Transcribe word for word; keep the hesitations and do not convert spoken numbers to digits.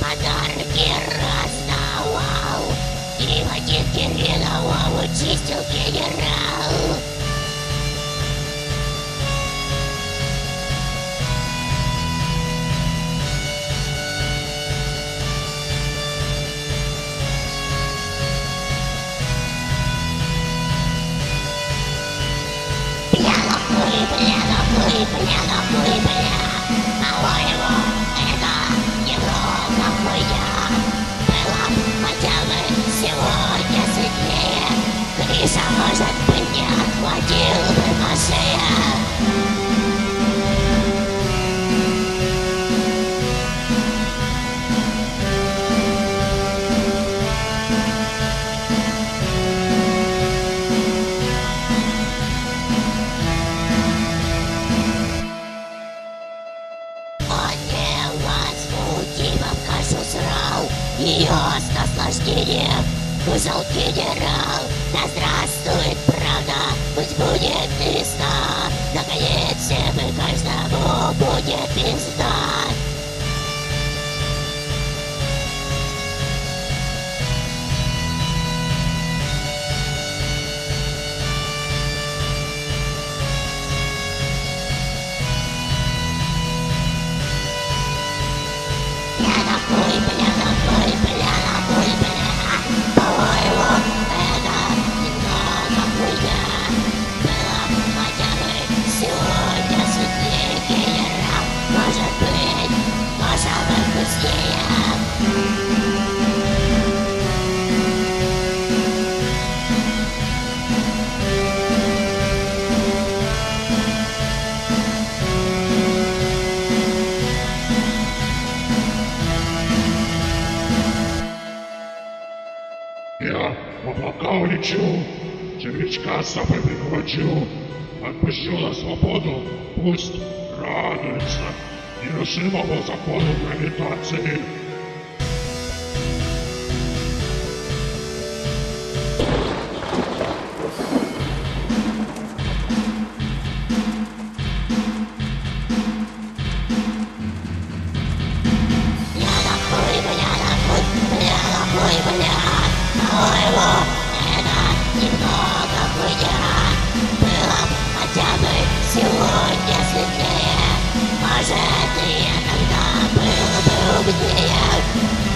подарки раздавал, и в один Кириллову чистил генерал. Пьянохуй, пьянохуй, пьянохуй, бля. По-моему, это немного хуя. Было б хотя бы сегодня светлее. Гриша, может быть, не отхватил бы по шее. Ее с наслаждением кушал генерал. Да здравствует правда, пусть будет весна. Наконец всем и каждому будет пизда. Пьянохуй, пьянохуй, пьянохуй, бля. По-моему, это немного хуя. Было б хотя бы сегодня светлее генерал. Может быть, может быть вкуснее. Я в облака улечу, червячка с собой прихвачу, отпущу на свободу, пусть радуется нерушимому закону гравитации. Пьянохуй, пьянохуй, пьянохуй, бля. По-моему, это немного хуя. Было б хотя бы сегодня светлее. Может, и тогда было бы умнее.